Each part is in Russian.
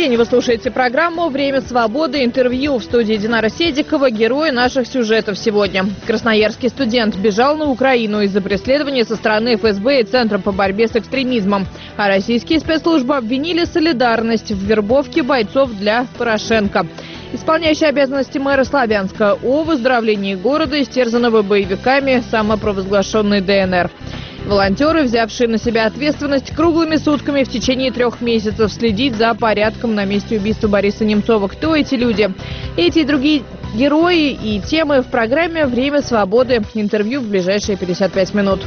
день. Вы слушаете программу «Время свободы. Интервью». В студии Динара Седикова, герои наших сюжетов сегодня. Красноярский студент бежал на Украину из-за преследования со стороны ФСБ и Центра по борьбе с экстремизмом. А российские спецслужбы обвинили «Солидарность» в вербовке бойцов для Порошенко. Исполняющий обязанности мэра Славянска о выздоровлении города, истерзанного боевиками самопровозглашенной ДНР. Волонтеры, взявшие на себя ответственность, круглыми сутками в течение 3 месяцев следить за порядком на месте убийства Бориса Немцова. Кто эти люди? Эти и другие герои и темы в программе «Время свободы». Интервью в ближайшие 55 минут.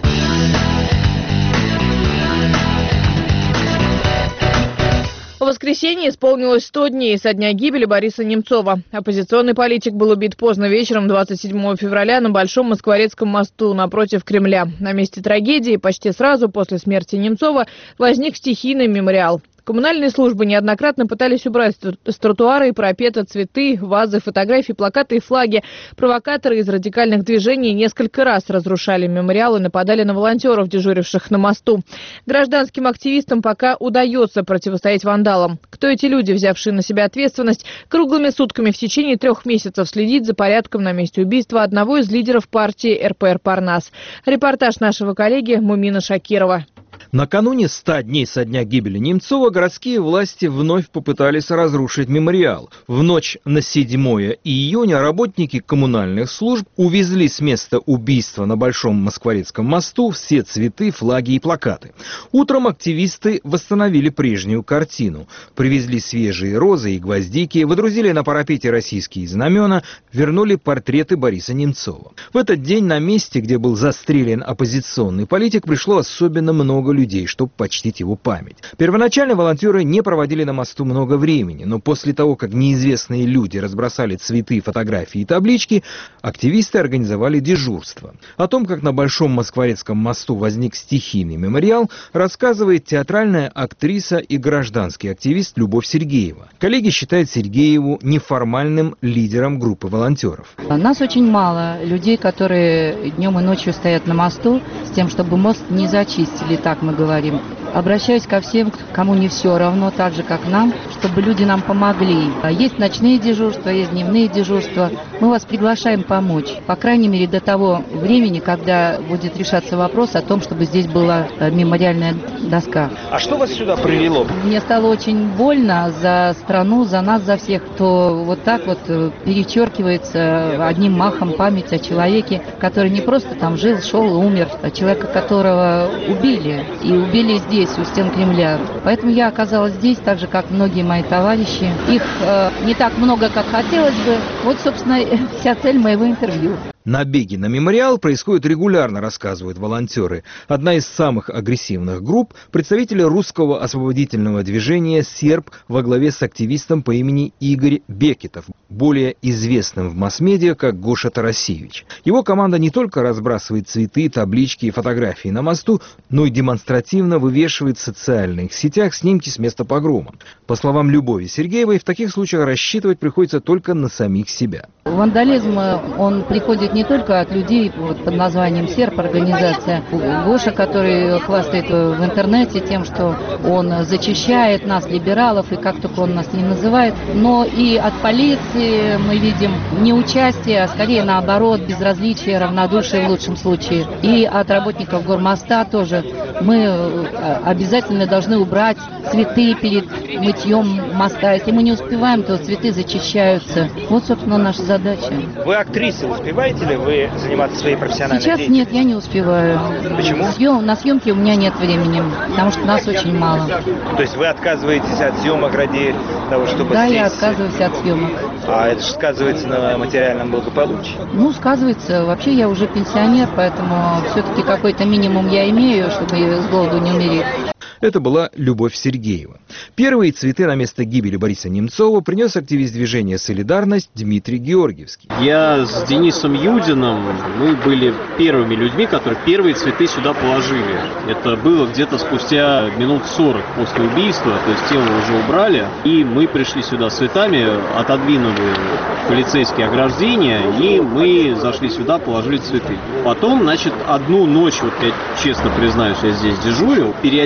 В воскресенье исполнилось 100 дней со дня гибели Бориса Немцова. Оппозиционный политик был убит поздно вечером 27 февраля на Большом Москворецком мосту напротив Кремля. На месте трагедии почти сразу после смерти Немцова возник стихийный мемориал. Коммунальные службы неоднократно пытались убрать с тротуара и парапета цветы, вазы, фотографии, плакаты и флаги. Провокаторы из радикальных движений несколько раз разрушали мемориал и нападали на волонтеров, дежуривших на мосту. Гражданским активистам пока удается противостоять вандалам. Кто эти люди, взявшие на себя ответственность, круглыми сутками в течение 3 месяцев следить за порядком на месте убийства одного из лидеров партии РПР «Парнас». Репортаж нашего коллеги Мумина Шакирова. Накануне 100 дней со дня гибели Немцова городские власти вновь попытались разрушить мемориал. В ночь на 7 июня работники коммунальных служб увезли с места убийства на Большом Москворецком мосту все цветы, флаги и плакаты. Утром активисты восстановили прежнюю картину. Привезли свежие розы и гвоздики, выдрузили на парапете российские знамена, вернули портреты Бориса Немцова. В этот день на месте, где был застрелен оппозиционный политик, пришло особенно много людей, чтобы почтить его память. Первоначально волонтеры не проводили на мосту много времени, но после того, как неизвестные люди разбросали цветы, фотографии и таблички, активисты организовали дежурство. О том, как на Большом Москворецком мосту возник стихийный мемориал, рассказывает театральная актриса и гражданский активист Любовь Сергеева. Коллеги считают Сергееву неформальным лидером группы волонтеров. Нас очень мало людей, которые днем и ночью стоят на мосту с тем, чтобы мост не зачистили, так мы говорим. Обращаюсь ко всем, кому не все равно, так же, как нам, чтобы люди нам помогли. Есть ночные дежурства, есть дневные дежурства. Мы вас приглашаем помочь. По крайней мере, до того времени, когда будет решаться вопрос о том, чтобы здесь была мемориальная доска. А что вас сюда привело? Мне стало очень больно за страну, за нас, за всех, кто вот так вот перечеркивается одним махом память о человеке, который не просто там жил, шел и умер, а человека, которого убили. И убили здесь, у стен Кремля. Поэтому я оказалась здесь, так же, как многие мои товарищи. Их не так много, как хотелось бы. Вот, собственно, вся цель моего интервью. Набеги на мемориал происходят регулярно, рассказывают волонтеры. Одна из самых агрессивных групп – представители русского освободительного движения «Серб» во главе с активистом по имени Игорь Бекетов, более известным в масс-медиа как Гоша Тарасевич. Его команда не только разбрасывает цветы, таблички и фотографии на мосту, но и демонстративно вывешивает в социальных сетях снимки с места погрома. По словам Любови Сергеевой, в таких случаях рассчитывать приходится только на самих себя. Вандализм, он приходит не только от людей под названием «Серб», организация Гоша, который хвастает в интернете тем, что он зачищает нас, либералов, и как только он нас не называет, но и от полиции мы видим не участие, а скорее наоборот, безразличие, равнодушие в лучшем случае. И от работников Гормоста тоже мы обязательно должны убрать цветы перед мытьем моста. Если мы не успеваем, то цветы зачищаются. Вот, собственно, наша задача. Вы актриса, успеваете ли вы заниматься своей профессиональной деятельностью? Сейчас нет, я не успеваю. Почему? На съемки у меня нет времени, потому что нас очень мало. То есть вы отказываетесь от съемок ради того, чтобы Да, здесь... я отказываюсь от съемок. А это же сказывается на материальном благополучии? Ну, сказывается. Вообще я уже пенсионер, поэтому все-таки какой-то минимум я имею, чтобы с голоду не умереть. Это была Любовь Сергеева. Первые цветы на место гибели Бориса Немцова принес активист движения «Солидарность» Дмитрий Георгиевский. Я с Денисом Юдиным, мы были первыми людьми, которые первые цветы сюда положили. Это было где-то спустя минут 40 после убийства, то есть тело уже убрали, и мы пришли сюда с цветами, отодвинули полицейские ограждения, и мы зашли сюда, положили цветы. Потом, одну ночь, вот я честно признаюсь, я здесь дежурил, периодически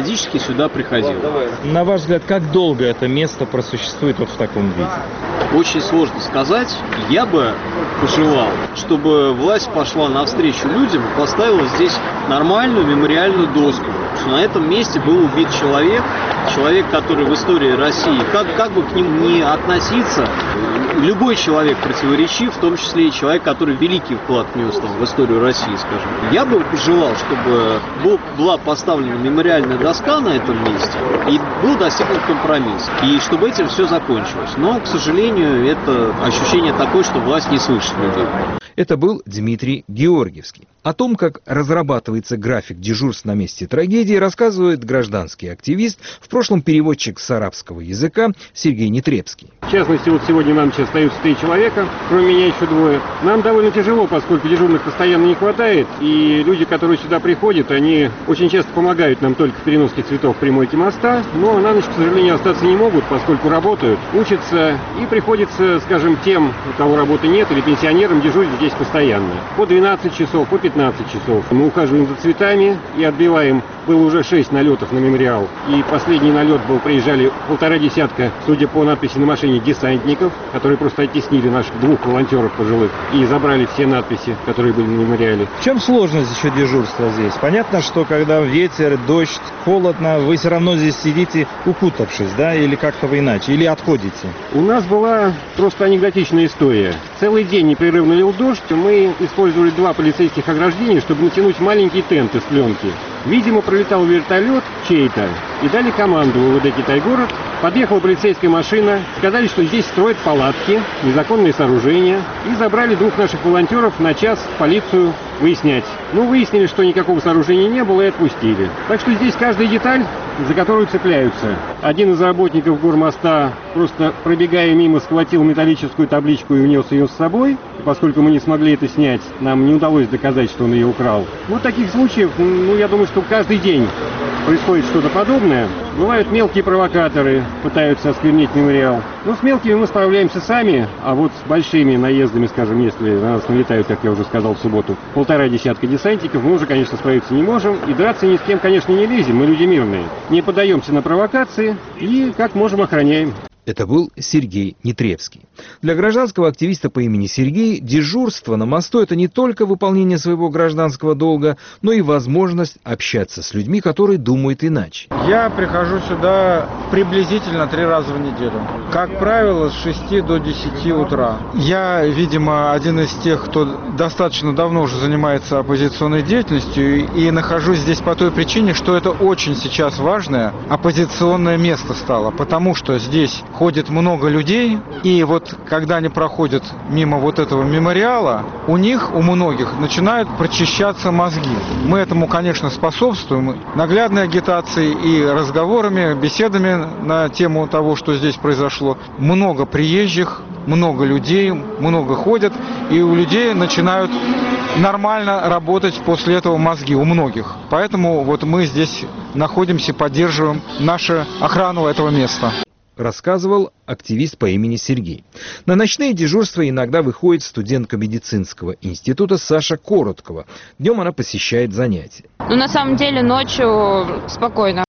сюда приходил. На ваш взгляд, как долго это место просуществует вот в таком виде? Очень сложно сказать. Я бы пожелал, чтобы власть пошла навстречу людям и поставила здесь нормальную мемориальную доску. Что на этом месте был убит человек, который в истории России, как бы к ним ни относиться, любой человек противоречив, в том числе и человек, который великий вклад внес в историю России, скажем. Я бы пожелал, чтобы была поставлена мемориальная доска на этом месте и был достигнут компромисс. И чтобы этим все закончилось. Но, к сожалению, это ощущение такое, что власть не слышит людей. Это был Дмитрий Георгиевский. О том, как разрабатывается график дежурств на месте трагедии, рассказывает гражданский активист, в прошлом переводчик с арабского языка Сергей Нетребский. В частности, вот сегодня на ночь остаются 3 человека, кроме меня еще 2. Нам довольно тяжело, поскольку дежурных постоянно не хватает, и люди, которые сюда приходят, они очень часто помогают нам только в переноске цветов при мойке моста, но на ночь, к сожалению, остаться не могут, поскольку работают, учатся, и приходится, скажем, тем, у кого работы нет, или пенсионерам дежурить здесь постоянно. По 12 часов, по 15 часов. Мы ухаживаем за цветами и отбиваем. Было уже 6 налетов на мемориал. И последний налет был, приезжали 1,5 десятка, судя по надписи на машине, десантников, которые просто оттеснили наших 2 волонтеров пожилых и забрали все надписи, которые были на мемориале. В чем сложность еще дежурства здесь? Понятно, что когда ветер, дождь, холодно, вы все равно здесь сидите, укутавшись, да, или как-то вы иначе, или отходите? У нас была просто анекдотичная история. Целый день непрерывно лил дождь, мы использовали 2 полицейских ограждения, чтобы натянуть маленький тент из пленки. Видимо, пролетал вертолет чей-то и дали команду в УВД Китай-город. Подъехала полицейская машина, сказали, что здесь строят палатки, незаконные сооружения, и забрали 2 наших волонтеров на час в полицию выяснять. Выяснили, что никакого сооружения не было, и отпустили. Так что здесь каждая деталь, за которую цепляются. Один из работников гормоста, просто пробегая мимо, схватил металлическую табличку и унес ее с собой. И поскольку мы не смогли это снять, нам не удалось доказать, что он ее украл. Таких случаев, я думаю, что каждый день происходит что-то подобное. Бывают мелкие провокаторы, пытаются осквернить мемориал. С мелкими мы справляемся сами, а вот с большими наездами, скажем, если на нас налетают, как я уже сказал в субботу, 1,5 десятка десантников, мы уже, конечно, справиться не можем. И драться ни с кем, конечно, не лезем, мы люди мирные. Не поддаемся на провокации и как можем охраняем. Это был Сергей Нетребский. Для гражданского активиста по имени Сергей дежурство на мосту – это не только выполнение своего гражданского долга, но и возможность общаться с людьми, которые думают иначе. Я прихожу сюда приблизительно 3 раза в неделю. Как правило, с 6 до 10 утра. Я, видимо, один из тех, кто достаточно давно уже занимается оппозиционной деятельностью, и нахожусь здесь по той причине, что это очень сейчас важное оппозиционное место стало, потому что здесь ходит много людей, и вот когда они проходят мимо вот этого мемориала, у многих начинают прочищаться мозги. Мы этому, конечно, способствуем наглядной агитацией и разговорами, беседами на тему того, что здесь произошло. Много приезжих, много людей, много ходят, и у людей начинают нормально работать после этого мозги, у многих. Поэтому вот мы здесь находимся, поддерживаем нашу охрану этого места. Рассказывал активист по имени Сергей. На ночные дежурства иногда выходит студентка медицинского института Саша Короткова. Днем она посещает занятия. На самом деле ночью спокойно.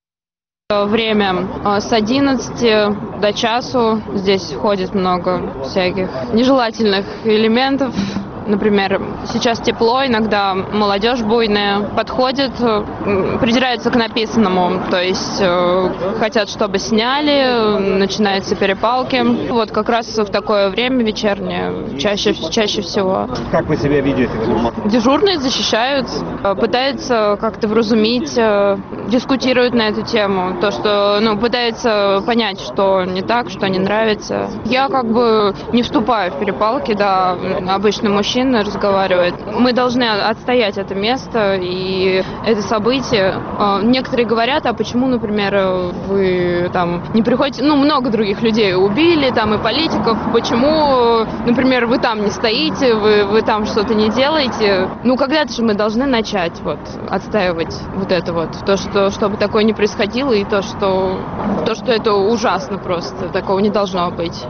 Время с 11 до часу. Здесь ходит много всяких нежелательных элементов. Например, сейчас тепло, иногда молодежь буйная подходит, придираются к написанному, то есть хотят, чтобы сняли, начинаются перепалки. Вот как раз в такое время вечернее, чаще всего. Как вы себя ведете? Дежурные защищают, пытаются как-то вразумить, дискутируют на эту тему, то, что, пытаются понять, что не так, что не нравится. Я не вступаю в перепалки, да, обычно мужчины разговаривают. Мы должны отстоять это место и это событие. Некоторые говорят, а почему, например, вы там не приходите, много других людей убили, там и политиков, почему, например, вы там не стоите, вы там что-то не делаете. Когда-то же мы должны начать отстаивать то, что чтобы такое не происходило, и то, что это ужасно просто, такого не должно быть.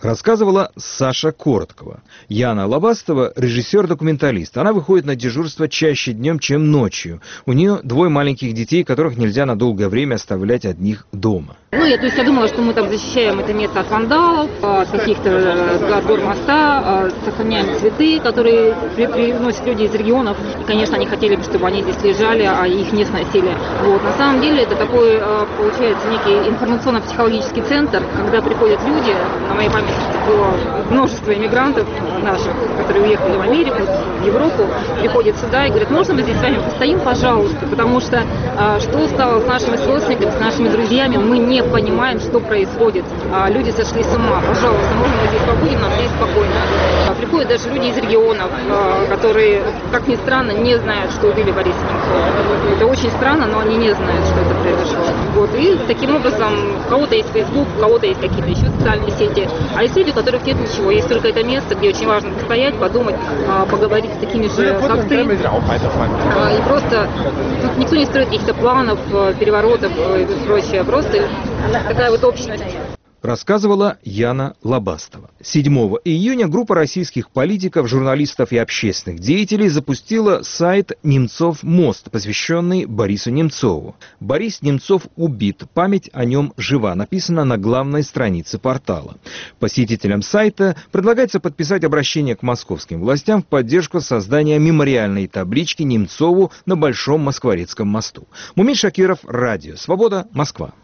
Рассказывала Саша Короткова. Яна Лобастова – режиссер-документалист. Она выходит на дежурство чаще днем, чем ночью. У нее 2 маленьких детей, которых нельзя на долгое время оставлять одних дома. Я думала, что мы там защищаем это место от вандалов, от каких-то гор моста, сохраняем цветы, которые приносят люди из регионов. И, конечно, они хотели бы, чтобы они здесь лежали, а их не сносили. На самом деле это такой, получается, некий информационно-психологический центр, когда приходят люди, на моей памяти было множество иммигрантов наших, которые уехали в Америку, в Европу, приходят сюда и говорят: можно мы здесь с вами постоим, пожалуйста, потому что что стало с нашими сродниками, с нашими друзьями, мы не понимаем, что происходит. Люди сошли с ума. Пожалуйста, можно мы здесь побудем, нам здесь спокойно. Приходят даже люди из регионов, которые, как ни странно, не знают, что убили Бориса Немцова. Это очень странно, но они не знают, что это произошло. И таким образом у кого-то есть Facebook, у кого-то есть какие-то еще социальные сети, а есть люди, у которых нет ничего. Есть только это место, где очень важно постоять, подумать, поговорить с такими же, как ты. И просто тут никто не строит каких-то планов, переворотов и прочее. Просто такая общность. Рассказывала Яна Лобастова. 7 июня группа российских политиков, журналистов и общественных деятелей запустила сайт «Немцов мост», посвященный Борису Немцову. «Борис Немцов убит. Память о нем жива», написано на главной странице портала. Посетителям сайта предлагается подписать обращение к московским властям в поддержку создания мемориальной таблички Немцову на Большом Москворецком мосту. Мумин Шакиров, Радио Свобода, Москва.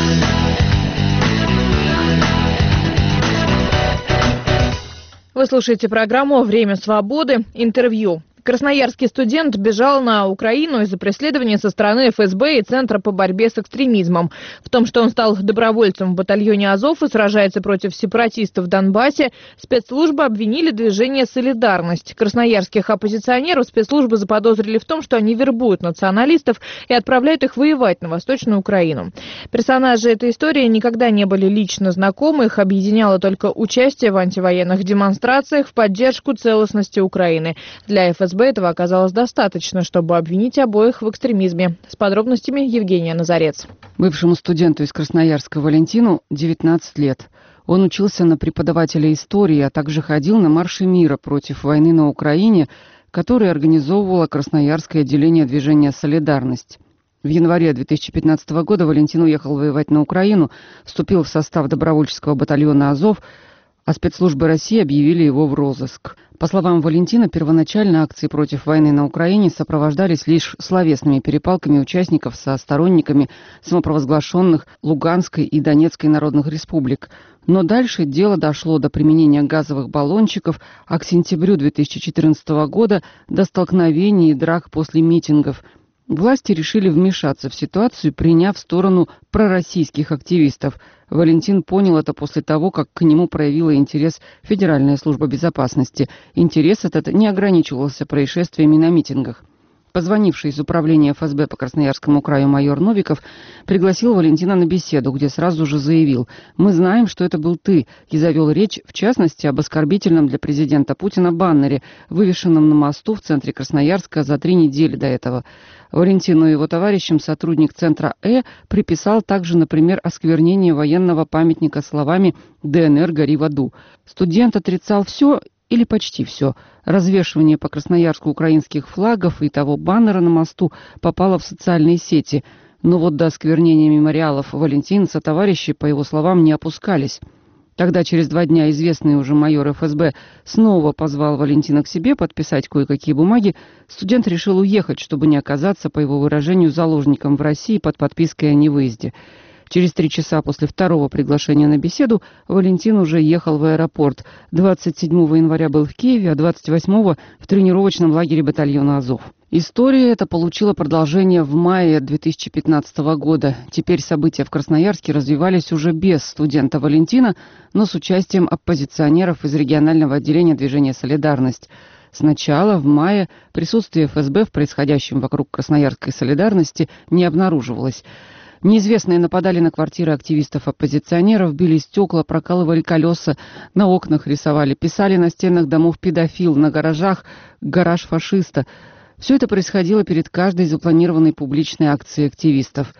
Вы слушаете программу «Время свободы». Интервью. Красноярский студент бежал на Украину из-за преследования со стороны ФСБ и Центра по борьбе с экстремизмом. В том, что он стал добровольцем в батальоне «Азов» и сражается против сепаратистов в Донбассе, спецслужбы обвинили движение «Солидарность». Красноярских оппозиционеров спецслужбы заподозрили в том, что они вербуют националистов и отправляют их воевать на Восточную Украину. Персонажи этой истории никогда не были лично знакомы, их объединяло только участие в антивоенных демонстрациях в поддержку целостности Украины. Для ФСБ этого оказалось достаточно, чтобы обвинить обоих в экстремизме. С подробностями Евгения Назарец. Бывшему студенту из Красноярска Валентину 19 лет. Он учился на преподавателя истории, а также ходил на марши мира против войны на Украине, который организовывало Красноярское отделение движения «Солидарность». В январе 2015 года Валентин уехал воевать на Украину, вступил в состав добровольческого батальона «Азов», а спецслужбы России объявили его в розыск. По словам Валентина, первоначально акции против войны на Украине сопровождались лишь словесными перепалками участников со сторонниками самопровозглашенных Луганской и Донецкой народных республик. Но дальше дело дошло до применения газовых баллончиков, а к сентябрю 2014 года до столкновений и драк после митингов. Власти решили вмешаться в ситуацию, приняв сторону пророссийских активистов. Валентин понял это после того, как к нему проявила интерес Федеральная служба безопасности. Интерес этот не ограничивался происшествиями на митингах. Позвонивший из управления ФСБ по Красноярскому краю майор Новиков пригласил Валентина на беседу, где сразу же заявил: «Мы знаем, что это был ты», и завел речь, в частности, об оскорбительном для президента Путина баннере, вывешенном на мосту в центре Красноярска за 3 недели до этого. Валентину и его товарищам сотрудник центра приписал также, например, осквернение военного памятника словами «ДНР, гори в аду». Студент отрицал все или почти все. Развешивание по Красноярску украинских флагов и того баннера на мосту попало в социальные сети. Но вот до осквернения мемориалов Валентин сотоварищи, по его словам, не опускались. Тогда через 2 дня известный уже майор ФСБ снова позвал Валентина к себе подписать кое-какие бумаги. Студент решил уехать, чтобы не оказаться, по его выражению, заложником в России под подпиской о невыезде. Через 3 часа после второго приглашения на беседу Валентин уже ехал в аэропорт. 27 января был в Киеве, а 28-го в тренировочном лагере батальона «Азов». История эта получила продолжение в мае 2015 года. Теперь события в Красноярске развивались уже без студента Валентина, но с участием оппозиционеров из регионального отделения движения «Солидарность». Сначала, в мае, присутствие ФСБ в происходящем вокруг Красноярской солидарности не обнаруживалось. Неизвестные нападали на квартиры активистов-оппозиционеров, били стекла, прокалывали колеса, на окнах рисовали, писали на стенах домов «педофил», на гаражах «гараж фашиста». Все это происходило перед каждой запланированной публичной акцией активистов.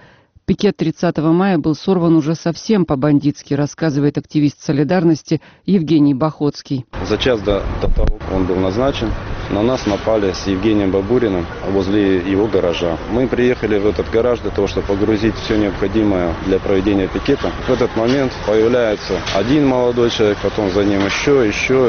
Пикет 30 мая был сорван уже совсем по-бандитски, рассказывает активист «Солидарности» Евгений Бахотский. За час до того, как он был назначен, на нас напали с Евгением Бабуриным возле его гаража. Мы приехали в этот гараж для того, чтобы погрузить все необходимое для проведения пикета. В этот момент появляется один молодой человек, потом за ним еще,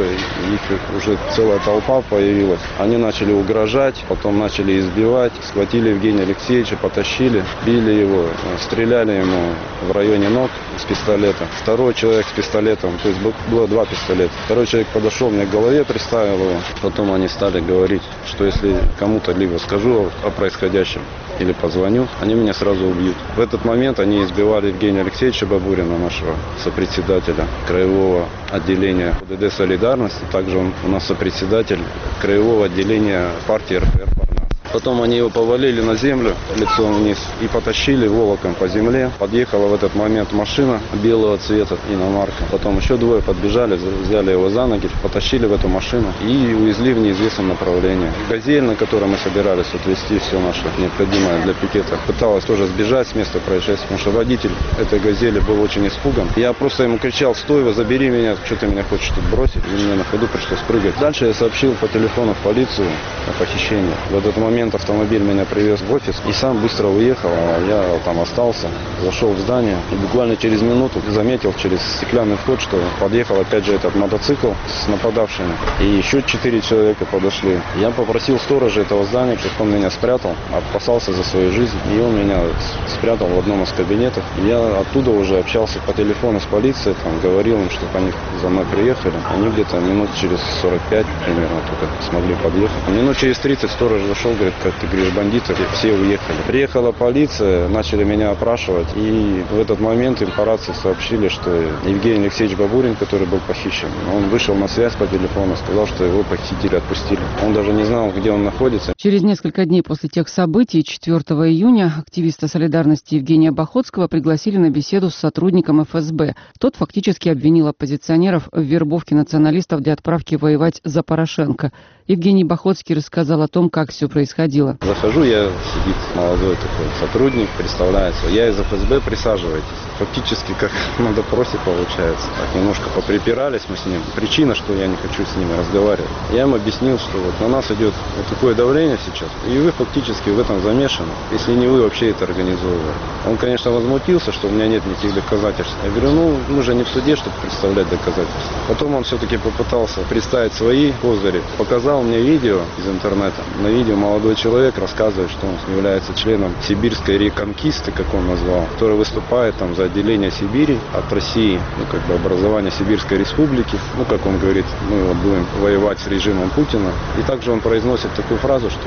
их уже целая толпа появилась. Они начали угрожать, потом начали избивать, схватили Евгения Алексеевича, потащили, били его, стреляли ему в районе ног с пистолета. Второй человек с пистолетом, то есть было 2 пистолета. Второй человек подошел, мне к голове приставил его. Потом они стали говорить, что если кому-то либо скажу о происходящем или позвоню, они меня сразу убьют. В этот момент они избивали Евгения Алексеевича Бабурина, нашего сопредседателя краевого отделения УДД «Солидарность». Также он у нас сопредседатель краевого отделения партии РФР. Потом они его повалили на землю лицом вниз и потащили волоком по земле. Подъехала в этот момент машина белого цвета, иномарка. Потом еще 2 подбежали, взяли его за ноги, потащили в эту машину и увезли в неизвестном направлении. «Газель», на которой мы собирались отвезти все наше необходимое для пикета, пыталась тоже сбежать с места происшествия, потому что водитель этой «Газели» был очень испуган. Я просто ему кричал: «Стой, забери меня, что ты меня хочешь тут бросить?» И мне на ходу пришлось прыгать. Дальше я сообщил по телефону в полицию о похищении. В этот момент автомобиль меня привез в офис и сам быстро уехал, а я там остался, зашел в здание и буквально через минуту заметил через стеклянный вход, что подъехал опять же этот мотоцикл с нападавшими, и еще 4 человека подошли. Я попросил сторожа этого здания, чтобы он меня спрятал, опасался за свою жизнь, и он меня спрятал в одном из кабинетов. Я оттуда уже общался по телефону с полицией, там, говорил им, чтобы они за мной приехали. Они где-то минут через 45 примерно только смогли подъехать. Минут через 30 сторож зашел, говорит: как ты говоришь, бандиты, все уехали. Приехала полиция, начали меня опрашивать, и в этот момент им по рации сообщили, что Евгений Алексеевич Бабурин, который был похищен, он вышел на связь по телефону, сказал, что его похитили, отпустили. Он даже не знал, где он находится. Через несколько дней после тех событий, 4 июня, активиста «Солидарности» Евгения Бахотского пригласили на беседу с сотрудником ФСБ. Тот фактически обвинил оппозиционеров в вербовке националистов для отправки воевать за Порошенко. Евгений Бахотский рассказал о том, как все происходило. Захожу, сидит молодой такой сотрудник, представляется: я из ФСБ, присаживайтесь. Фактически как на допросе получается. Так немножко поприпирались мы с ним. Причина, что я не хочу с ними разговаривать. Я им объяснил, что вот на нас идет вот такое давление сейчас, и вы фактически в этом замешаны, если не вы вообще это организовывали. Он, конечно, возмутился, что у меня нет никаких доказательств. Я говорю: мы же не в суде, чтобы представлять доказательства. Потом он все-таки попытался представить свои козыри. Показал мне видео из интернета. На видео молодой человек рассказывает, что он является членом сибирской реконкисты, как он назвал, который выступает там за отделение Сибири от России, образование Сибирской республики. Как он говорит, мы вот будем воевать с режимом Путина. И также он произносит такую фразу, что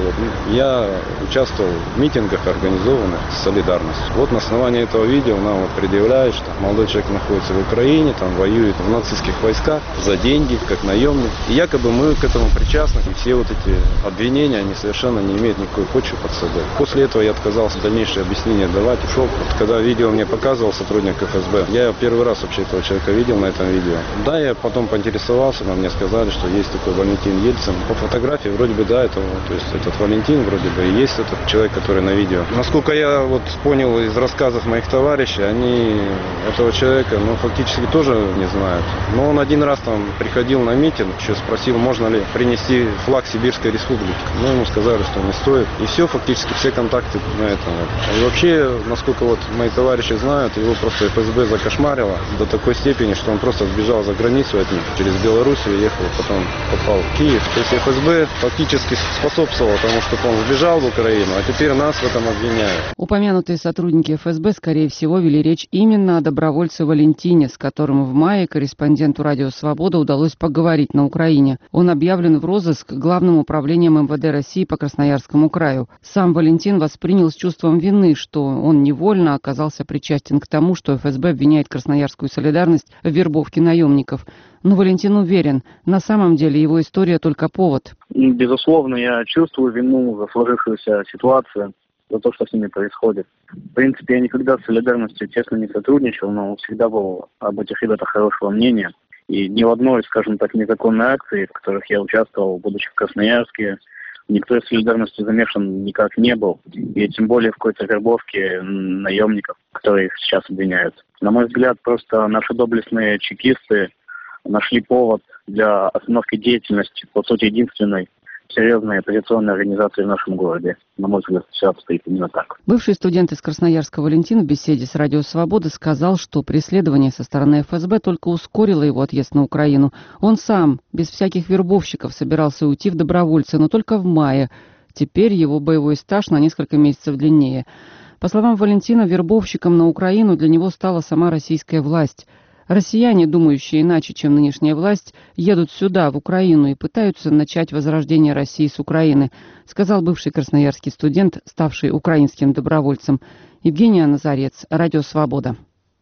я участвовал в митингах, организованных с «Солидарностью». Вот на основании этого видео нам предъявляют, что молодой человек находится в Украине, там воюет в нацистских войсках за деньги, как наемник. И якобы мы к этому причастны. И все вот эти обвинения, они совершенно не имеют никакой почвы под собой. После этого я отказался дальнейшее объяснение давать, ушел. Вот когда видео мне показывал сотрудник ФСБ, я первый раз вообще этого человека видел на этом видео. Да, я потом поинтересовался, но мне сказали, что есть такой Валентин Ельцин. По фотографии вроде бы да, то есть этот Валентин вроде бы и есть этот человек, который на видео. Насколько я вот понял из рассказов моих товарищей, они этого человека, фактически тоже не знают. Но он один раз там приходил на митинг, еще спросил, можно ли принести флаг Сибирской республики. Ему сказали, что не стоит. И все, фактически все контакты на этом. И вообще, насколько вот мои товарищи знают, его просто ФСБ закошмарило до такой степени, что он просто сбежал за границу от них, через Белоруссию ехал, потом попал в Киев. То есть ФСБ фактически способствовал тому, чтобы он сбежал в Украину, а теперь нас в этом обвиняют. Упомянутые сотрудники ФСБ, скорее всего, вели речь именно о добровольце Валентине, с которым в мае корреспонденту «Радио Свобода» удалось поговорить на Украине. Он объявлен в розыск Главным управлением МВД России по Красноярскому краю. Сам Валентин воспринял с чувством вины, что он невольно оказался причастен к тому, что ФСБ обвиняет Красноярскую солидарность в вербовке наемников. Но Валентин уверен, на самом деле его история только повод. Безусловно, я чувствую вину за сложившуюся ситуацию, за то, что с ними происходит. В принципе, я никогда с солидарностью тесно не сотрудничал, но всегда был об этих ребятах хорошего мнения. И ни в одной, скажем так, незаконной акции, в которых я участвовал, будучи в Красноярске, никто из солидарности замешан никак не был. И тем более в какой-то вербовке наемников. которые их сейчас обвиняют. На мой взгляд, просто наши доблестные чекисты нашли повод для остановки деятельности, по сути, единственной серьезной оппозиционной организации в нашем городе. На мой взгляд, все обстоит именно так. Бывший студент из Красноярска Валентин в беседе с Радио Свобода сказал, что преследование со стороны ФСБ только ускорило его отъезд на Украину. Он сам, без всяких вербовщиков, собирался уйти в добровольцы, но только в мае. Теперь его боевой стаж на несколько месяцев длиннее. По словам Валентина, вербовщиком на Украину для него стала сама российская власть. Россияне, думающие иначе, чем нынешняя власть, едут сюда, в Украину, и пытаются начать возрождение России с Украины, сказал бывший красноярский студент, ставший украинским добровольцем. Евгения Назарец, Радио Свобода.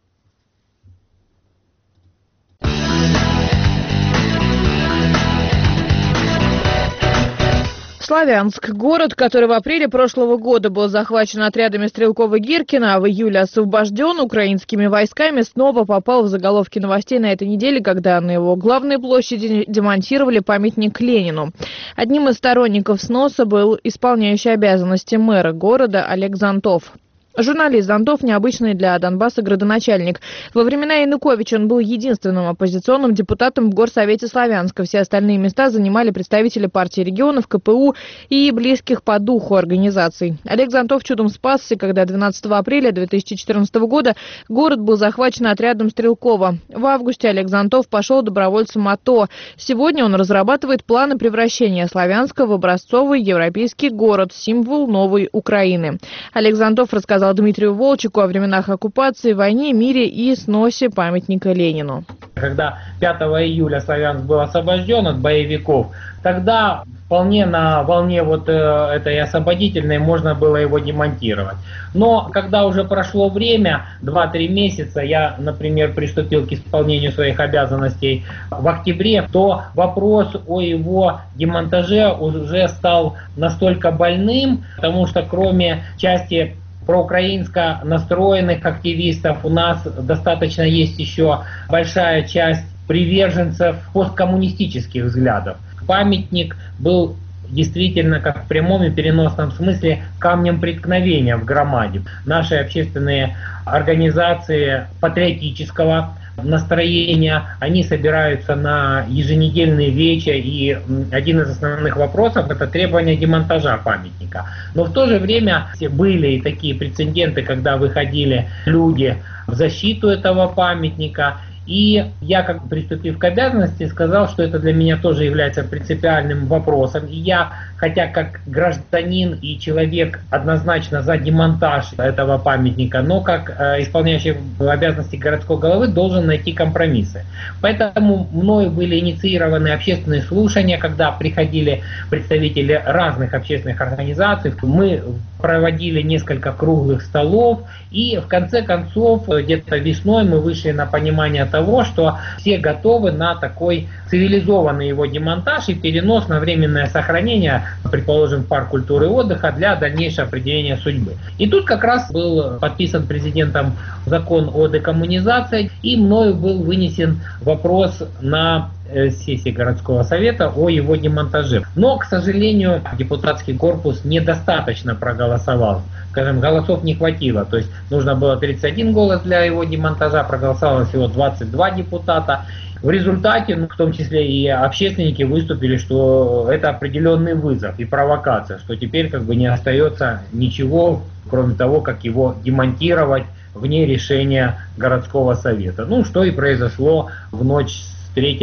Славянск. Город, который в апреле прошлого года был захвачен отрядами Стрелкова-Гиркина, а в июле освобожден украинскими войсками, снова попал в заголовки новостей на этой неделе, когда на его главной площади демонтировали памятник Ленину. Одним из сторонников сноса был исполняющий обязанности мэра города Олег Зонтов. Журналист Зонтов – необычный для Донбасса градоначальник. Во времена Януковича он был единственным оппозиционным депутатом в Горсовете Славянска. Все остальные места занимали представители партии регионов, КПУ и близких по духу организаций. Олег Зонтов чудом спасся, когда 12 апреля 2014 года город был захвачен отрядом Стрелкова. В августе Олег Зонтов пошел добровольцем АТО. Сегодня он разрабатывает планы превращения Славянска в образцовый европейский город, символ новой Украины. Олег Зонтов рассказал Дмитрию Волчеку о временах оккупации, войне, мире и сносе памятника Ленину. Когда 5 июля Славянск был освобожден от боевиков, тогда вполне на волне вот этой освободительной можно было его демонтировать. Но когда уже прошло время, 2-3 месяца, я, например, приступил к исполнению своих обязанностей в октябре, то вопрос о его демонтаже уже стал настолько больным, потому что кроме части проукраинско настроенных активистов у нас достаточно есть еще большая часть приверженцев посткоммунистических взглядов. Памятник был действительно, как в прямом и переносном смысле, камнем преткновения в громаде. Наши общественные организации патриотического настроения, они собираются на еженедельные веча, и один из основных вопросов — это требование демонтажа памятника. Но в то же время были и такие прецеденты, когда выходили люди в защиту этого памятника. И я, как приступив к обязанности, сказал, что это для меня тоже является принципиальным вопросом. И я, хотя как гражданин и человек однозначно за демонтаж этого памятника, но как исполняющий обязанности городской головы должен найти компромиссы. Поэтому мною были инициированы общественные слушания, когда приходили представители разных общественных организаций. Мы проводили несколько круглых столов, и в конце концов, где-то весной мы вышли на понимание того, что все готовы на такой цивилизованный его демонтаж и перенос на временное сохранение, предположим, в парк культуры и отдыха для дальнейшего определения судьбы. И тут как раз был подписан президентом закон о декоммунизации, и мною был вынесен вопрос на сессии городского совета о его демонтаже. Но, к сожалению, депутатский корпус недостаточно проголосовал. Скажем, голосов не хватило. То есть нужно было 31 голос для его демонтажа, проголосовало всего 22 депутата. В результате, в том числе и общественники выступили, что это определенный вызов и провокация, что теперь как бы не остается ничего, кроме того, как его демонтировать вне решения городского совета. Ну, что и произошло в ночь с 3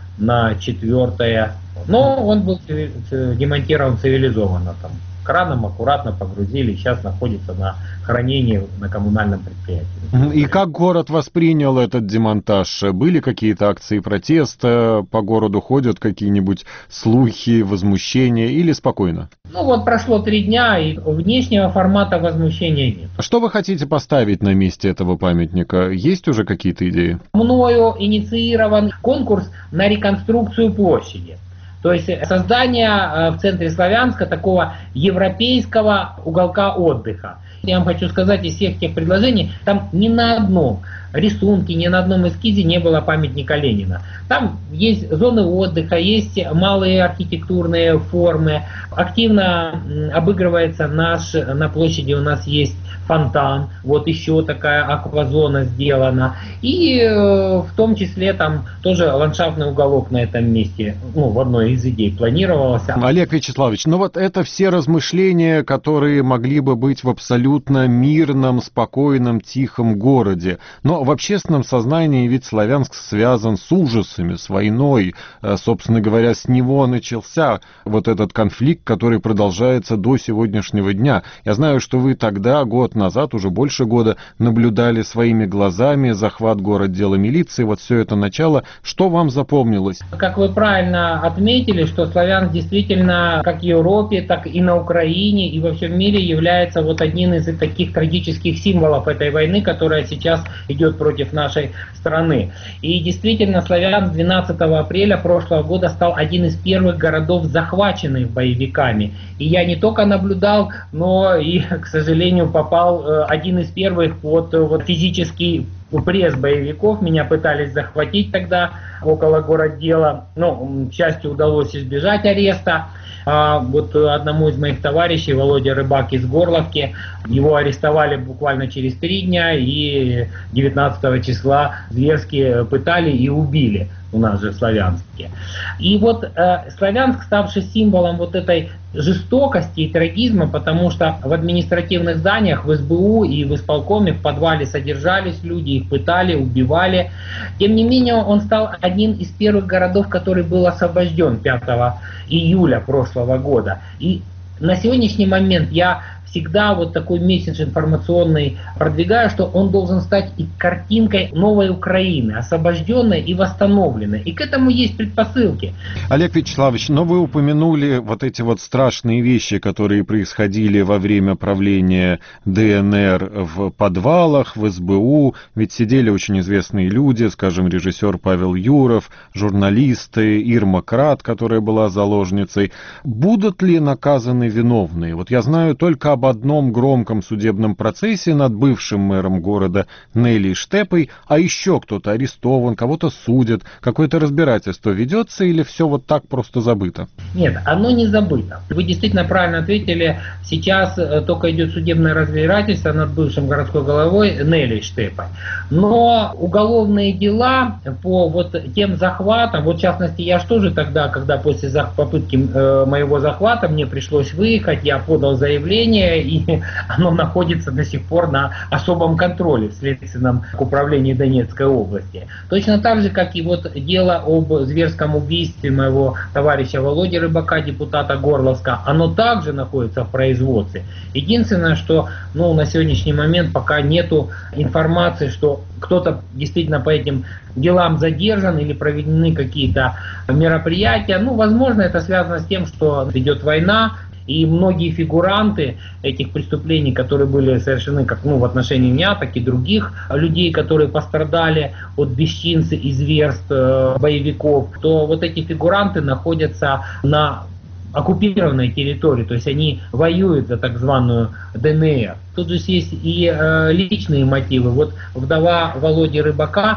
на 4. Но он был демонтирован цивилизованно. Там краном аккуратно погрузили, сейчас находится на хранении на коммунальном предприятии. И как город воспринял этот демонтаж? Были какие-то акции протеста? По городу ходят какие-нибудь слухи, возмущения или спокойно? Ну вот прошло 3 дня, и внешнего формата возмущения нет. Что вы хотите поставить на месте этого памятника? Есть уже какие-то идеи? Мною инициирован конкурс на реконструкцию площади. То есть создание в центре Славянска такого европейского уголка отдыха. Я вам хочу сказать, из всех тех предложений, там ни на одном рисунке, ни на одном эскизе не было памятника Ленина. Там есть зоны отдыха, есть малые архитектурные формы. Активно обыгрывается на площади у нас есть фонтан, вот еще такая аквазона сделана. И в том числе там тоже ландшафтный уголок на этом месте, в одной из идей планировался. Олег Вячеславович, вот это все размышления, которые могли бы быть в абсолютно мирном, спокойном, тихом городе. Но в общественном сознании ведь Славянск связан с ужасами, с войной. Собственно говоря, с него начался вот этот конфликт, который продолжается до сегодняшнего дня. Я знаю, что вы тогда, год назад, уже больше года, наблюдали своими глазами захват городдела милиции, вот все это начало. Что вам запомнилось? Как вы правильно отметили, что Славянск действительно, как в Европе, так и на Украине, и во всем мире является вот одним из таких трагических символов этой войны, которая сейчас идет против нашей страны. И действительно, Славянск 12 апреля прошлого года стал один из первых городов, захваченных боевиками. И я не только наблюдал, но и, к сожалению, попал один из первых под физический пресс боевиков. Меня пытались захватить тогда около городдела. К счастью, удалось избежать ареста. Вот одному из моих товарищей, Володя Рыбак из Горловки, его арестовали буквально через 3 дня и 19 числа зверски пытали и убили у нас же в Славянске. И вот Славянск, ставший символом вот этой жестокости и трагизма, потому что в административных зданиях, в СБУ и в исполкоме, в подвале содержались люди, их пытали, убивали. Тем не менее, он стал одним из первых городов, который был освобожден 5 июля прошлого года. И на сегодняшний момент я всегда вот такой месседж информационный продвигаю, что он должен стать и картинкой новой Украины, освобожденной и восстановленной. И к этому есть предпосылки. Олег Вячеславович, но вы упомянули вот эти вот страшные вещи, которые происходили во время правления ДНР в подвалах, в СБУ. Ведь сидели очень известные люди, скажем, режиссер Павел Юров, журналисты, Ирма Крат, которая была заложницей. Будут ли наказаны виновные? Вот я знаю только об одном громком судебном процессе над бывшим мэром города Нелли Штепой, а еще кто-то арестован, кого-то судят, какое-то разбирательство ведется или все вот так просто забыто? Нет, оно не забыто. Вы действительно правильно ответили, сейчас только идет судебное разбирательство над бывшим городской головой Нелли Штепой. Но уголовные дела по вот тем захватам, вот в частности я же тоже тогда, когда после попытки моего захвата мне пришлось выехать, я подал заявление, и оно находится до сих пор на особом контроле в Следственном управлении Донецкой области. Точно так же, как и вот дело об зверском убийстве моего товарища Володи Рыбака, депутата Горловска, оно также находится в производстве. Единственное, что на сегодняшний момент пока нету информации, что кто-то действительно по этим делам задержан или проведены какие-то мероприятия. Возможно, это связано с тем, что идет война, и многие фигуранты этих преступлений, которые были совершены как в отношении меня, так и других людей, которые пострадали от бесчинств и зверств боевиков, то вот эти фигуранты находятся на оккупированной территории, то есть они воюют за так званую ДНР. Тут же есть и личные мотивы. Вот вдова Володи Рыбака,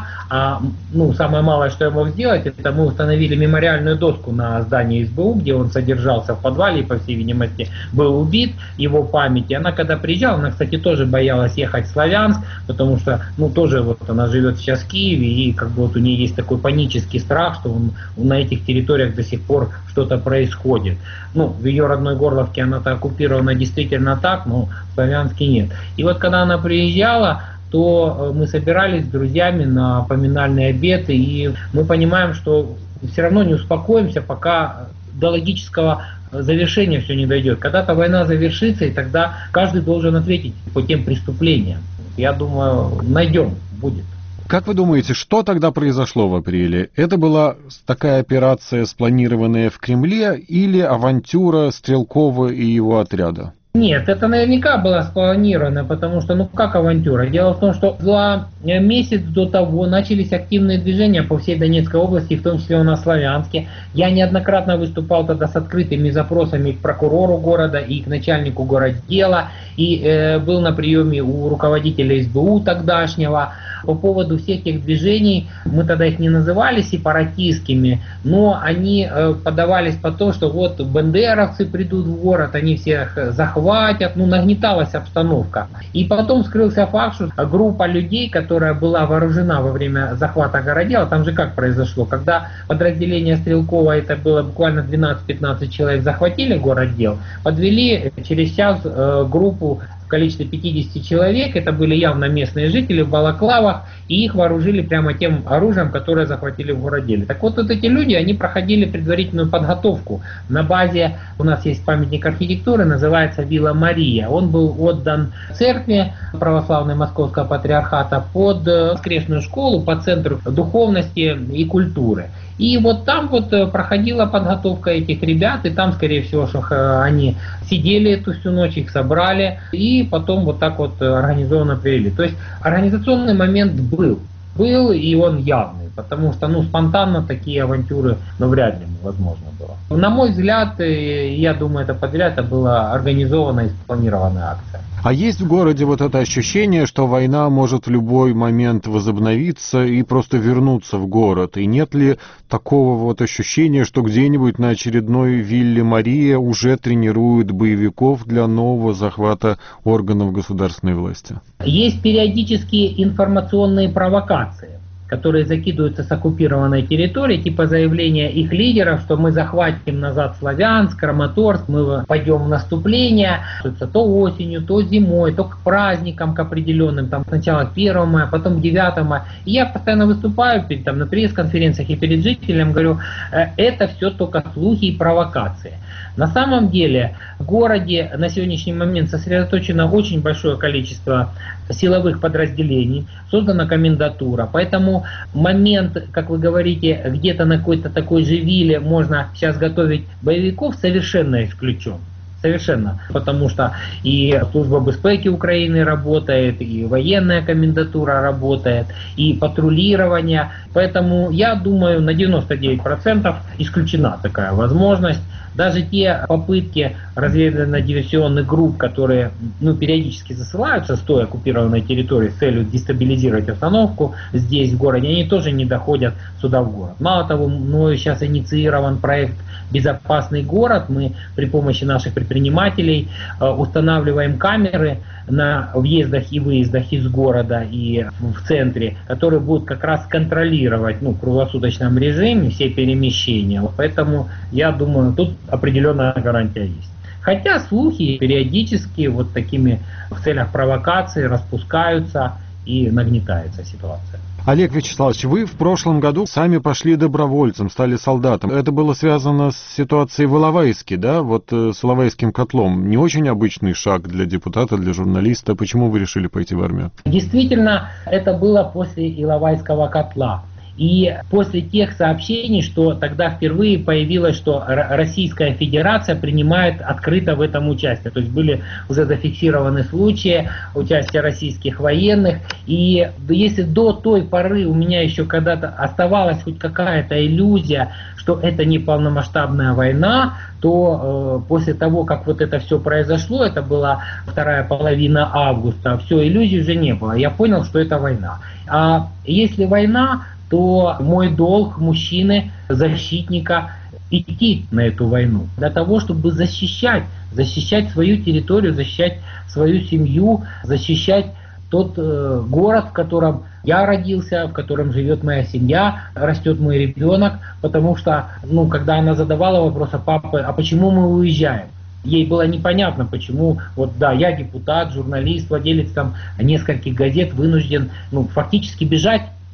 самое малое, что я мог сделать, это мы установили мемориальную доску на здании СБУ, где он содержался в подвале и, по всей видимости, был убит, его память. И она, когда приезжала, она, кстати, тоже боялась ехать в Славянск, потому что, тоже она живет сейчас в Киеве, и у нее есть такой панический страх, что на этих территориях до сих пор что-то происходит. В ее родной Горловке она-то оккупирована действительно так, но в Славянске нет. И вот когда она приезжала, то мы собирались с друзьями на поминальный обед, и мы понимаем, что все равно не успокоимся, пока до логического завершения все не дойдет. Когда-то война завершится, и тогда каждый должен ответить по тем преступлениям. Я думаю, найдем, будет. Как вы думаете, что тогда произошло в апреле? Это была такая операция, спланированная в Кремле, или авантюра Стрелкова и его отряда? Нет, это наверняка было спланировано, потому что, как авантюра? Дело в том, что за месяц до того начались активные движения по всей Донецкой области, в том числе у нас в Славянске. Я неоднократно выступал тогда с открытыми запросами к прокурору города и к начальнику городдела, и был на приеме у руководителя СБУ тогдашнего. По поводу всех этих движений, мы тогда их не называли сепаратистскими, но они подавались под то, что вот бандеровцы придут в город, они всех захватят, нагнеталась обстановка. И потом скрылся факт, что группа людей, которая была вооружена во время захвата городела, там же как произошло, когда подразделение Стрелкова, это было буквально 12-15 человек, захватили городдел, подвели через час группу в количестве 50 человек, это были явно местные жители в балаклавах, и их вооружили прямо тем оружием, которое захватили в городеле. Так вот эти люди, они проходили предварительную подготовку на базе, у нас есть памятник архитектуры, называется Вилла Мария. Он был отдан церкви православной Московского патриархата под воскресную школу, по центру духовности и культуры. И вот там вот проходила подготовка этих ребят, и там, скорее всего, что они сидели эту всю ночь, их собрали, и потом вот так вот организованно привели. То есть организационный момент был, и он явный, потому что спонтанно такие авантюры вряд ли возможно было. На мой взгляд, я думаю, это была организованная и спланированная акция. А есть в городе вот это ощущение, что война может в любой момент возобновиться и просто вернуться в город? И нет ли такого вот ощущения, что где-нибудь на очередной вилле Мария уже тренируют боевиков для нового захвата органов государственной власти? Есть периодические информационные провокации, которые закидываются с оккупированной территории, типа заявления их лидеров, что мы захватим назад Славянск, Краматорск, мы пойдем в наступление, то осенью, то зимой, то к праздникам, к определенным, там сначала 1 мая, потом 9 мая. И я постоянно выступаю на пресс-конференциях и перед жителями, говорю, это все только слухи и провокации. На самом деле в городе на сегодняшний момент сосредоточено очень большое количество силовых подразделений, создана комендатура, поэтому момент, как вы говорите, где-то на какой-то такой же вилле можно сейчас готовить боевиков, совершенно исключен. Совершенно. Потому что и служба безопасности Украины работает, и военная комендатура работает, и патрулирование. Поэтому я думаю, на 99% исключена такая возможность. Даже те попытки разведывательно-диверсионных групп, которые периодически засылаются с той оккупированной территории с целью дестабилизировать обстановку здесь, в городе, они тоже не доходят сюда, в город. Мало того, мною сейчас инициирован проект «Безопасный город». Мы при помощи наших предпринимателей устанавливаем камеры на въездах и выездах из города и в центре, которые будут как раз контролировать в круглосуточном режиме все перемещения. Поэтому я думаю, тут определенная гарантия есть. Хотя слухи периодически вот такими в целях провокации распускаются и нагнетается ситуация. Олег Вячеславович, вы в прошлом году сами пошли добровольцем, стали солдатом. Это было связано с ситуацией в Иловайске, да? Вот с Иловайским котлом. Не очень обычный шаг для депутата, для журналиста. Почему вы решили пойти в армию? Действительно, это было после Иловайского котла. И после тех сообщений, что тогда впервые появилось, что Российская Федерация принимает открыто в этом участие. То есть были уже зафиксированы случаи участия российских военных. И если до той поры у меня еще когда-то оставалась хоть какая-то иллюзия, что это не полномасштабная война, то после того, как вот это все произошло, это была вторая половина августа, все, иллюзий уже не было. Я понял, что это война. А если война, то мой долг мужчины, защитника, идти на эту войну. Для того, чтобы защищать свою территорию, защищать свою семью, защищать тот город, в котором я родился, в котором живет моя семья, растет мой ребенок. Потому что, когда она задавала вопрос, папа, а почему мы уезжаем? Ей было непонятно, почему, я депутат, журналист, владелец нескольких газет, вынужден фактически бежать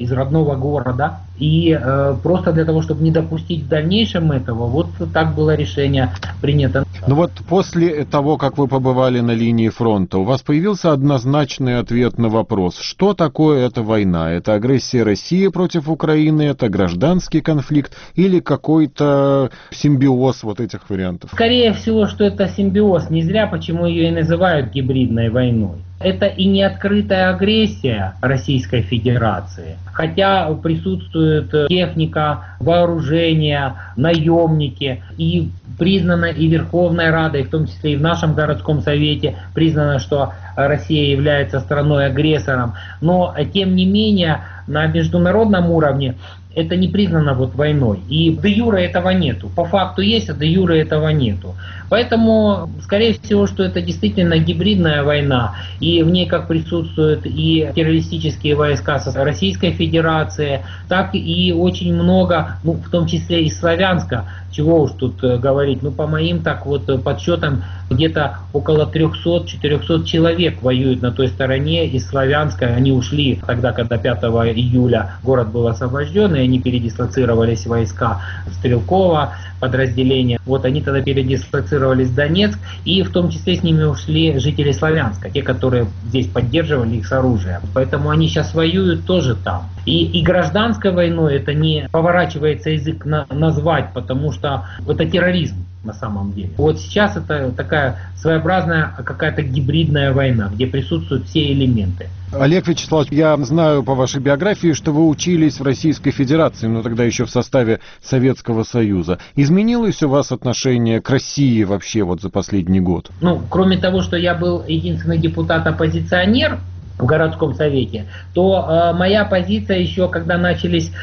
из родного города. И просто для того, чтобы не допустить в дальнейшем этого, вот так было решение принято. Ну вот после того, как вы побывали на линии фронта, у вас появился однозначный ответ на вопрос, что такое эта война? Это агрессия России против Украины, это гражданский конфликт или какой-то симбиоз вот этих вариантов? Скорее всего, что это симбиоз. Не зря, почему ее и называют гибридной войной. Это и не открытая агрессия Российской Федерации, хотя присутствует техника, вооружение, наемники, и признано и Верховной Радой, в том числе и в нашем городском совете, признано, что Россия является страной-агрессором. Но, тем не менее, на международном уровне это не признано вот войной. И де юре этого нету. По факту есть, а де юре этого нету. Поэтому, скорее всего, что это действительно гибридная война. И в ней как присутствуют и террористические войска Российской Федерации, так и очень много, ну, в том числе и славянска. Чего уж тут говорить. Ну, по моим так вот подсчетам, где-то около 300-400 человек воюют на той стороне из Славянска. Они ушли тогда, когда 5 июля город был освобожден, и они передислоцировались войска Стрелкова, подразделения. Вот они тогда передислоцировались в Донецк, и в том числе с ними ушли жители Славянска, те, которые здесь поддерживали их с оружием. Поэтому они сейчас воюют тоже там. И гражданской войной это не поворачивается язык назвать, потому что это терроризм на самом деле. Вот сейчас это такая своеобразная какая-то гибридная война, где присутствуют все элементы. Олег Вячеславович, я знаю по вашей биографии, что вы учились в Российской Федерации, но тогда еще в составе Советского Союза. Изменилось у вас отношение к России вообще вот за последний год? Ну, кроме того, что я был единственный депутат-оппозиционер в городском совете, то моя позиция еще, когда начались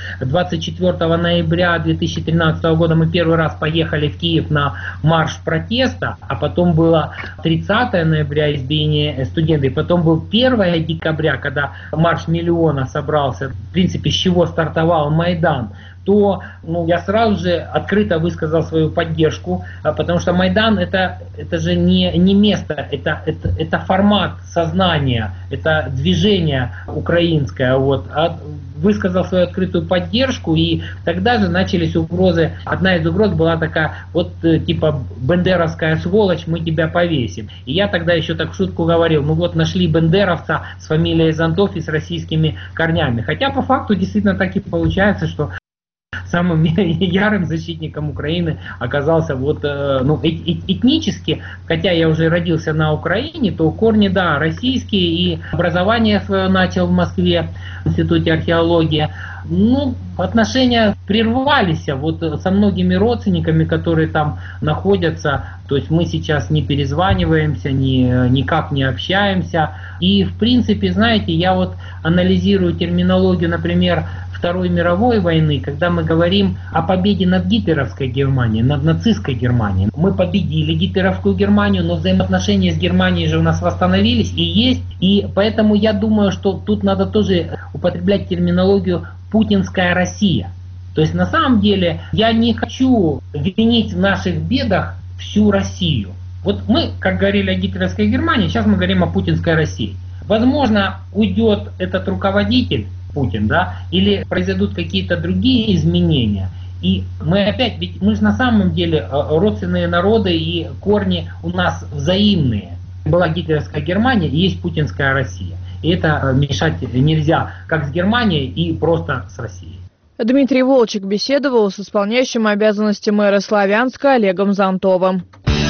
24 ноября 2013 года, мы первый раз поехали в Киев на марш протеста, а потом было 30 ноября избиение студентов, потом был 1 декабря, когда марш миллиона собрался, в принципе, с чего стартовал Майдан, то я сразу же открыто высказал свою поддержку, потому что Майдан это же не место, это формат сознания, это движение украинское. Вот. Высказал свою открытую поддержку, и тогда же начались угрозы. Одна из угроз была такая, вот типа бендеровская сволочь, мы тебя повесим. И я тогда еще так в шутку говорил, ну вот нашли бендеровца с фамилией Зонтов и с российскими корнями. Хотя по факту действительно так и получается, что самым ярым защитником Украины оказался вот, этнически, хотя я уже родился на Украине, то корни, да, российские, и образование свое начал в Москве, в Институте археологии. Отношения прервались вот со многими родственниками, которые там находятся. То есть мы сейчас не перезваниваемся, никак не общаемся. И в принципе, знаете, я вот анализирую терминологию, например, Второй мировой войны, когда мы говорим о победе над гитлеровской Германией, над нацистской Германией. Мы победили гитлеровскую Германию, но взаимоотношения с Германией же у нас восстановились и есть. И поэтому я думаю, что тут надо тоже употреблять терминологию «путинская Россия». То есть на самом деле я не хочу винить в наших бедах всю Россию. Вот мы, как говорили о гитлеровской Германии, сейчас мы говорим о путинской России. Возможно, уйдет этот руководитель, Путин, да, или произойдут какие-то другие изменения. И мы опять, ведь мы же на самом деле родственные народы, и корни у нас взаимные. Была гитлеровская Германия, и есть путинская Россия. И это мешать нельзя как с Германией и просто с Россией. Дмитрий Волчек беседовал с исполняющим обязанности мэра Славянска Олегом Зонтовым.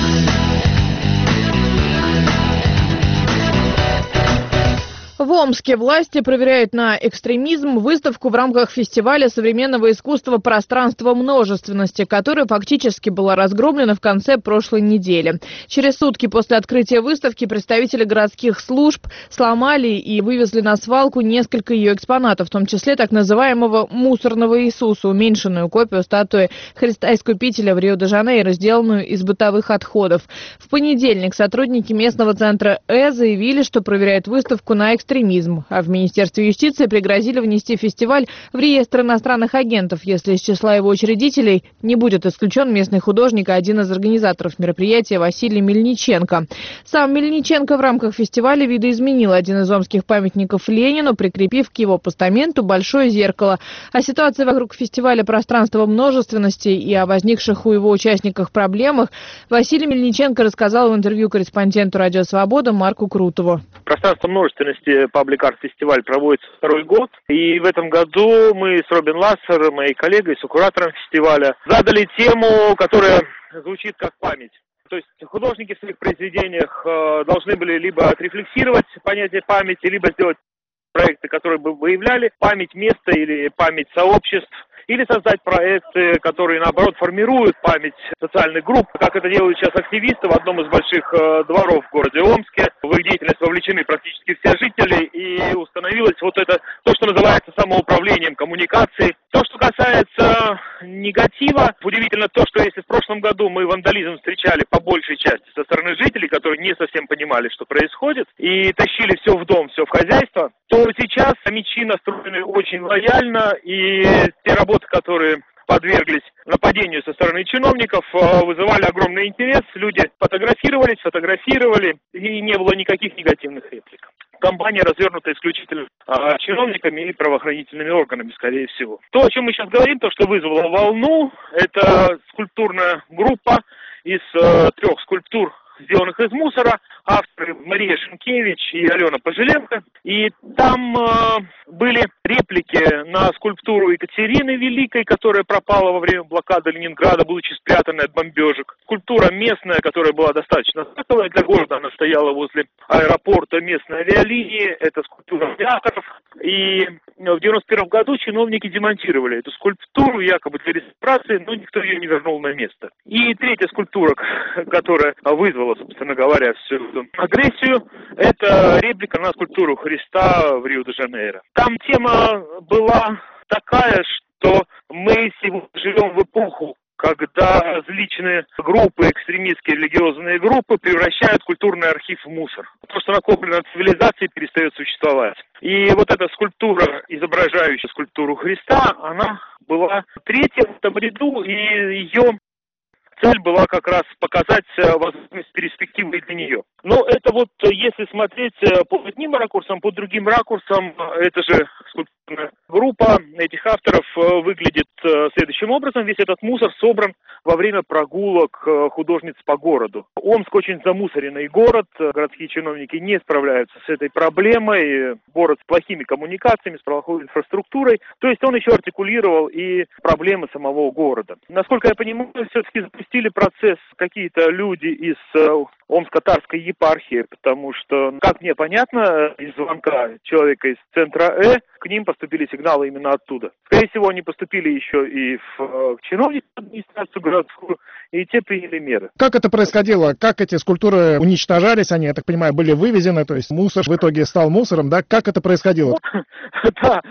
В Омске власти проверяют на экстремизм выставку в рамках фестиваля современного искусства «Пространство множественности», которая фактически была разгромлена в конце прошлой недели. Через сутки после открытия выставки представители городских служб сломали и вывезли на свалку несколько ее экспонатов, в том числе так называемого «мусорного Иисуса», уменьшенную копию статуи Христа Искупителя в Рио-де-Жанейро, сделанную из бытовых отходов. В понедельник сотрудники местного центра заявили, что проверяют выставку на экстремизм экстремизм. А в Министерстве юстиции пригрозили внести фестиваль в реестр иностранных агентов, если из числа его учредителей не будет исключен местный художник и один из организаторов мероприятия Василий Мельниченко. Сам Мельниченко в рамках фестиваля видоизменил один из омских памятников Ленину, прикрепив к его постаменту большое зеркало. О ситуации вокруг фестиваля «Пространство множественности» и о возникших у его участниках проблемах Василий Мельниченко рассказал в интервью корреспонденту «Радио Свобода» Марку Крутову. «Пространство множественности» паблик-арт-фестиваль проводится второй год. И в этом году мы с Робин Лассер, моей коллегой, с куратором фестиваля, задали тему, которая звучит как память. То есть художники в своих произведениях должны были либо отрефлексировать понятие памяти, либо сделать проекты, которые бы выявляли память места или память сообществ, или создать проекты, которые, наоборот, формируют память социальных групп, как это делают сейчас активисты в одном из больших дворов в городе Омске. В их деятельность вовлечены практически все жители, и установилось вот это, то, что называется самоуправлением коммуникации. То, что касается негатива, удивительно то, что если в прошлом году мы вандализм встречали по большей части со стороны жителей, которые не совсем понимали, что происходит, и тащили все в дом, все в хозяйство, то сейчас мечи настроены очень лояльно, и те работы, которые подверглись нападению со стороны чиновников, вызывали огромный интерес. Люди фотографировали, и не было никаких негативных реплик. Кампания развернута исключительно чиновниками и правоохранительными органами, скорее всего. То, о чем мы сейчас говорим, то, что вызвало волну, это скульптурная группа из 3 скульптур, сделанных из мусора, авторы Мария Шенкевич и Алена Пожеленко. И там были реплики на скульптуру Екатерины Великой, которая пропала во время блокады Ленинграда, будучи спрятанной от бомбежек. Скульптура местная, которая была достаточно знаковая для города, она стояла возле аэропорта местной авиалинии. Это скульптура авиаторов. И в 91 году чиновники демонтировали эту скульптуру, якобы для реставрации, но никто ее не вернул на место. И 3-я скульптура, которая вызвала, собственно говоря, всю эту агрессию, это реплика на скульптуру Христа в Рио-де-Жанейро. Там тема была такая, что мы сегодня живем в эпоху, когда различные группы, экстремистские религиозные группы превращают культурный архив в мусор. То, что накоплено от цивилизации, перестает существовать. И вот эта скульптура, изображающая скульптуру Христа, она была 3-я в этом ряду, и ее цель была как раз показать возможность перспективы для нее. Но это вот, если смотреть по одним ракурсам, по другим ракурсам, это же скульптурная группа этих авторов выглядит следующим образом. Весь этот мусор собран во время прогулок художниц по городу. Омск очень замусоренный город, городские чиновники не справляются с этой проблемой, город с плохими коммуникациями, с плохой инфраструктурой. То есть он еще артикулировал и проблемы самого города. Насколько я понимаю, все-таки запустили процесс какие-то люди из Омско-Тарской епархии, потому что, как мне понятно, из звонка человека из центра к ним поступили сигналы именно оттуда. Скорее всего, они поступили еще и в чиновничью администрацию городскую, и те приняли меры. Как это происходило? Как эти скульптуры уничтожались? Они, я так понимаю, были вывезены, то есть мусор в итоге стал мусором, да? Как это происходило? Да,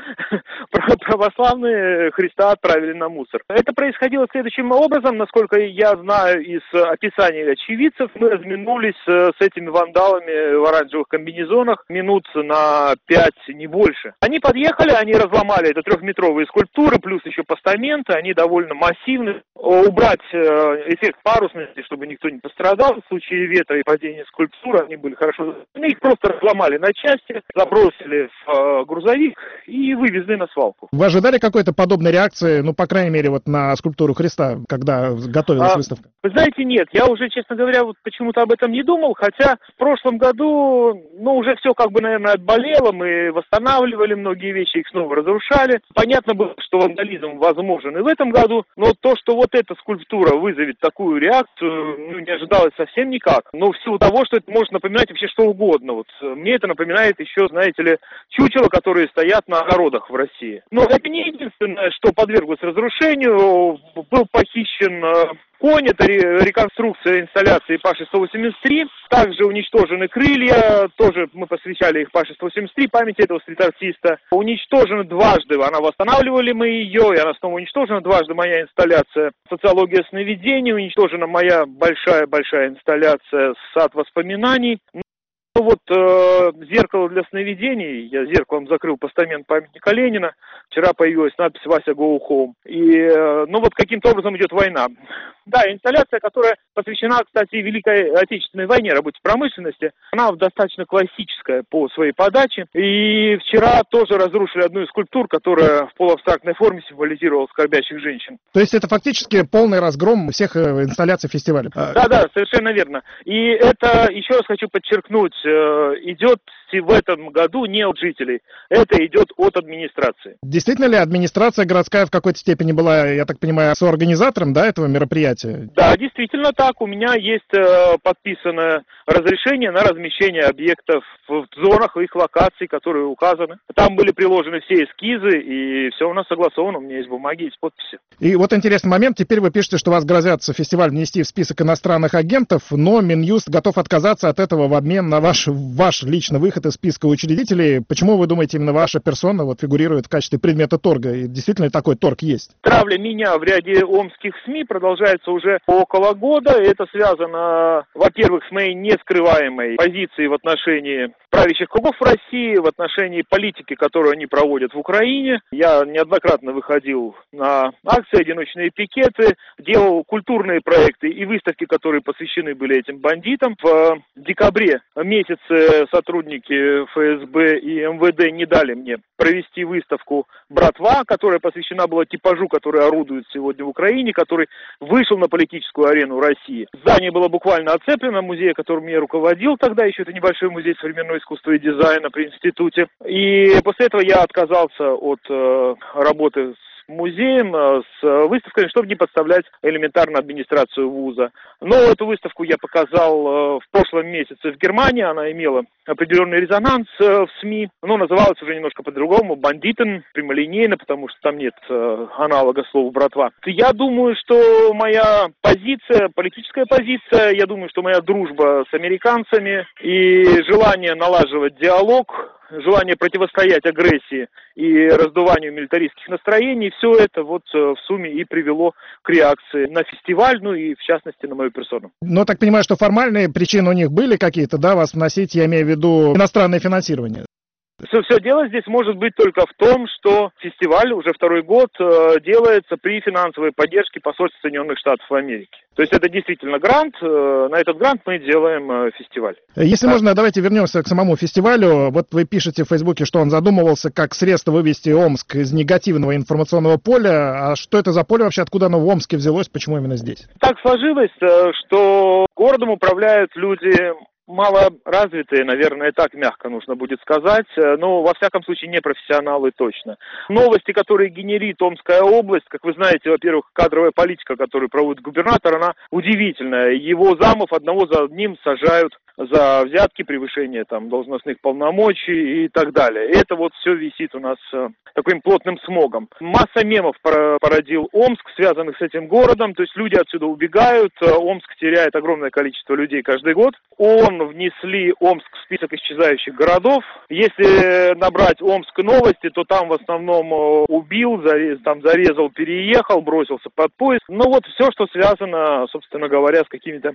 православные Христа отправили на мусор. Это происходило следующим образом, насколько я знаю из описаний очевидцев. Мы разминулись с этими вандалами в оранжевых комбинезонах минут на 5, не больше. Они подъехали, они разломали это 3-метровые скульптуры, плюс еще постаменты, они довольно массивны. Убрать эффект парусности, чтобы никто не пострадал в случае ветра и падения скульптуры, они были хорошо. Их просто разломали на части, забросили в грузовик и вывезли на свалку. Вы ожидали какой-то подобной реакции, ну, по крайней мере, вот на скульптуру Христа, когда готовилась выставка? Вы знаете, нет, я уже, честно говоря, вот почему-то об этом не думал, хотя в прошлом году, уже все как бы, наверное, отболело, мы восстанавливали многие вещи, их снова разрушали. Понятно было, что вандализм возможен и в этом году, но то, что вот эта скульптура вызовет такую реакцию, не ожидалось совсем никак. Но в силу того, что это может напоминать вообще что угодно. Вот мне это напоминает еще, знаете ли, чучела, которые стоят на огородах в России. Но это не единственное, что подверглось разрушению. Был похищен конь, это реконструкция инсталляции Паши-183. Также уничтожены крылья, тоже мы посвящали их Паше-183, памяти этого стрит-артиста. Уничтожена дважды, она восстанавливали мы ее, и она снова уничтожена дважды, моя инсталляция «Социология сновидений», уничтожена моя большая-большая инсталляция «Сад воспоминаний». Зеркало для сновидений. Я зеркалом закрыл постамент памятника Ленина. Вчера появилась надпись «Вася go home». И, каким-то образом идет война. Да, инсталляция, которая посвящена, кстати, Великой Отечественной войне, работе промышленности. Она достаточно классическая по своей подаче. И вчера тоже разрушили одну из скульптур, которая в полуабстрактной форме символизировала скорбящих женщин. То есть это фактически полный разгром всех инсталляций фестиваля? Да, совершенно верно. И это, еще раз хочу подчеркнуть, идет в этом году не от жителей, это идет от администрации. Действительно ли администрация городская в какой-то степени была, я так понимаю, соорганизатором, этого мероприятия? Да, действительно так. У меня есть подписанное разрешение на размещение объектов в зонах их локаций, которые указаны. Там были приложены все эскизы, и все у нас согласовано. У меня есть бумаги, есть подписи. И вот интересный момент. Теперь вы пишете, что вас грозятся фестиваль внести в список иностранных агентов, но Минюст готов отказаться от этого в обмен на ваш личный выход из списка учредителей. Почему вы думаете, именно ваша персона фигурирует в качестве предмета торга? И действительно такой торг есть? Травля меня в ряде омских СМИ продолжается уже около года. Это связано, во-первых, с моей нескрываемой позицией в отношении правящих кругов в России, в отношении политики, которую они проводят в Украине. Я неоднократно выходил на акции, одиночные пикеты, делал культурные проекты и выставки, которые посвящены были этим бандитам. В декабре месяце сотрудники ФСБ и МВД не дали мне провести выставку «Братва», которая посвящена была типажу, который орудует сегодня в Украине, который вышел на политическую арену России. Здание было буквально оцеплено, музей, которым я руководил тогда, еще это небольшой музей современного искусства и дизайна при институте. И после этого я отказался от работы с музеем, с выставками, чтобы не подставлять элементарно администрацию вуза. Но эту выставку я показал в прошлом месяце в Германии, она имела определенный резонанс в СМИ, но называлась уже немножко по-другому, «Бандитен», прямолинейно, потому что там нет аналога слова «братва». Я думаю, что моя позиция, политическая позиция, я думаю, что моя дружба с американцами и желание налаживать диалог, желание противостоять агрессии и раздуванию милитаристских настроений, все это в сумме и привело к реакции на фестиваль, и в частности на мою персону. Но так понимаю, что формальные причины у них были какие-то, да, вас вносить, я имею в виду иностранное финансирование? Все дело здесь может быть только в том, что фестиваль уже второй год делается при финансовой поддержке посольства Соединенных Штатов Америки. То есть это действительно грант, на этот грант мы делаем фестиваль. Если можно, давайте вернемся к самому фестивалю. Вот вы пишете в Фейсбуке, что он задумывался как средство вывести Омск из негативного информационного поля. А что это за поле вообще, откуда оно в Омске взялось, почему именно здесь? Так сложилось, что городом управляют люди малоразвитые, наверное, так мягко нужно будет сказать, но во всяком случае не профессионалы точно. Новости, которые генерит Омская область, как вы знаете, во-первых, кадровая политика, которую проводит губернатор, она удивительная. Его замов одного за одним сажают за взятки, превышение должностных полномочий и так далее. Это все висит у нас таким плотным смогом. Масса мемов породил Омск, связанных с этим городом, то есть люди отсюда убегают, Омск теряет огромное количество людей каждый год. Внесли Омск в список исчезающих городов. Если набрать Омск новости, то там в основном убил, зарезал, переехал, бросился под поезд. Все, что связано, собственно говоря, с какими-то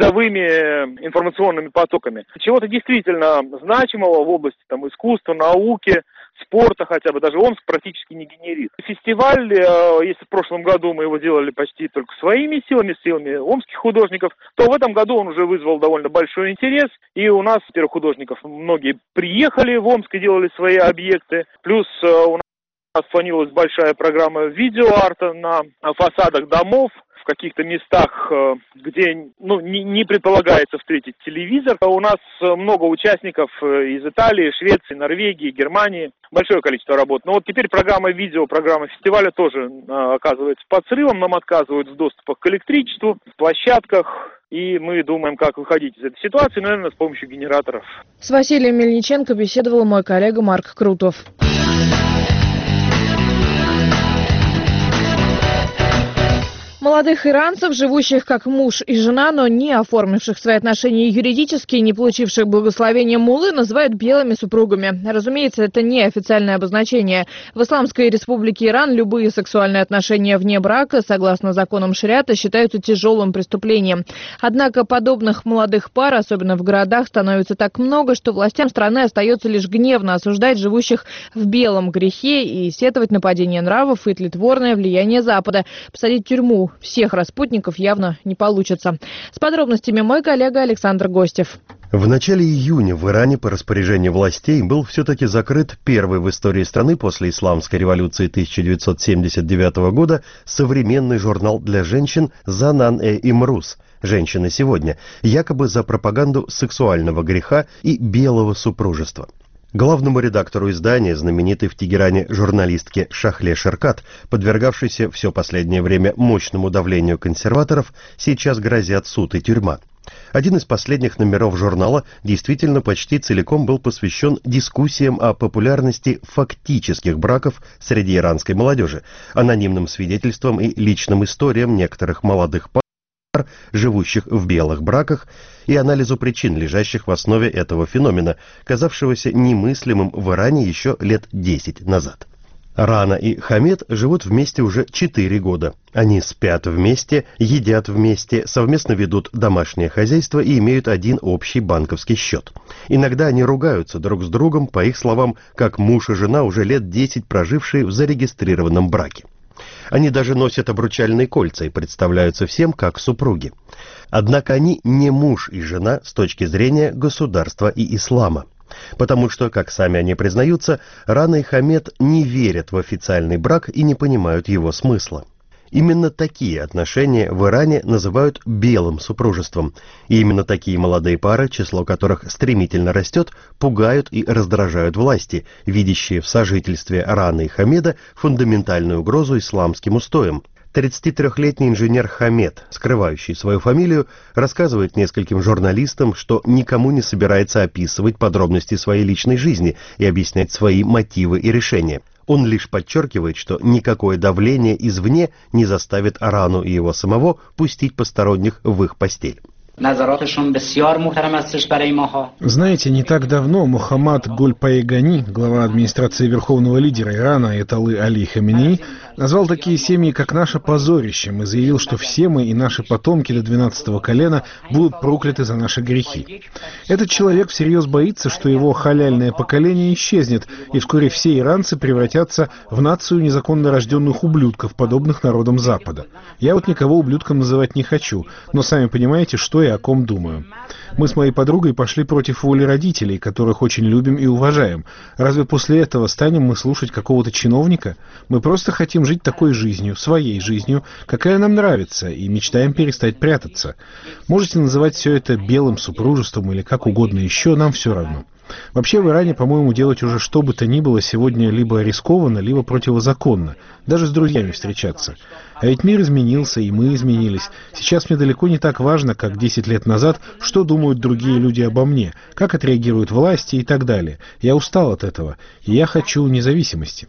низовыми информационными потоками. Чего-то действительно значимого в области искусства, науки, спорта хотя бы, даже Омск практически не генерит. Фестиваль, если в прошлом году мы его делали почти только своими силами омских художников, то в этом году он уже вызвал довольно большой интерес. И у нас, во-первых, художников многие приехали в Омск и делали свои объекты. Плюс у нас планировалась большая программа видеоарта на фасадах домов, в каких-то местах, где не предполагается встретить телевизор. У нас много участников из Италии, Швеции, Норвегии, Германии. Большое количество работ. Но теперь программа фестиваля тоже оказывается под срывом. Нам отказывают в доступах к электричеству, в площадках. И мы думаем, как выходить из этой ситуации, наверное, с помощью генераторов. С Василием Мельниченко беседовал мой коллега Марк Крутов. Молодых иранцев, живущих как муж и жена, но не оформивших свои отношения юридически, не получивших благословения муллы, называют белыми супругами. Разумеется, это не официальное обозначение. В Исламской Республике Иран любые сексуальные отношения вне брака, согласно законам шариата, считаются тяжелым преступлением. Однако подобных молодых пар, особенно в городах, становится так много, что властям страны остается лишь гневно осуждать живущих в белом грехе и сетовать на падение нравов и тлетворное влияние Запада. Посадить в тюрьму всех распутников явно не получится. С подробностями мой коллега Александр Гостев. В начале июня в Иране по распоряжению властей был все-таки закрыт первый в истории страны после исламской революции 1979 года современный журнал для женщин «Занан-э-Имрус» «Женщины сегодня», якобы за пропаганду сексуального греха и белого супружества. Главному редактору издания, знаменитой в Тегеране журналистке Шахле Шеркат, подвергавшейся все последнее время мощному давлению консерваторов, сейчас грозят суд и тюрьма. Один из последних номеров журнала действительно почти целиком был посвящен дискуссиям о популярности фактических браков среди иранской молодежи, анонимным свидетельствам и личным историям некоторых молодых пар, живущих в белых браках, и анализу причин, лежащих в основе этого феномена, казавшегося немыслимым в Иране еще лет 10 назад. Рана и Хамед живут вместе уже 4 года. Они спят вместе, едят вместе, совместно ведут домашнее хозяйство и имеют один общий банковский счет. Иногда они ругаются друг с другом, по их словам, как муж и жена, уже лет 10 прожившие в зарегистрированном браке. Они даже носят обручальные кольца и представляются всем как супруги. Однако они не муж и жена с точки зрения государства и ислама. Потому что, как сами они признаются, Рана и Хамед не верят в официальный брак и не понимают его смысла. Именно такие отношения в Иране называют белым супружеством. И именно такие молодые пары, число которых стремительно растет, пугают и раздражают власти, видящие в сожительстве Раны и Хамеда фундаментальную угрозу исламским устоям. 33-летний инженер Хамед, скрывающий свою фамилию, рассказывает нескольким журналистам, что никому не собирается описывать подробности своей личной жизни и объяснять свои мотивы и решения. Он лишь подчеркивает, что никакое давление извне не заставит Рану и его самого пустить посторонних в их постель. Знаете, не так давно Мухаммад Гуль-Пайгани, глава администрации верховного лидера Ирана Аятоллы Али Хаминеи, назвал такие семьи, как наше, позорищем и заявил, что все мы и наши потомки до 12-го колена будут прокляты за наши грехи. Этот человек всерьез боится, что его халяльное поколение исчезнет, и вскоре все иранцы превратятся в нацию незаконно рожденных ублюдков, подобных народам Запада. Я вот никого ублюдком называть не хочу, но сами понимаете, что я о ком думаю. Мы с моей подругой пошли против воли родителей, которых очень любим и уважаем. Разве после этого станем мы слушать какого-то чиновника? Мы просто хотим жить такой жизнью, своей жизнью, какая нам нравится, и мечтаем перестать прятаться. Можете называть все это белым супружеством или как угодно еще, нам все равно. Вообще в Иране, по-моему, делать уже что бы то ни было сегодня либо рискованно, либо противозаконно. Даже с друзьями встречаться. А ведь мир изменился, и мы изменились. Сейчас мне далеко не так важно, как 10 лет назад, что думают другие люди обо мне, как отреагируют власти и так далее. Я устал от этого, и я хочу независимости.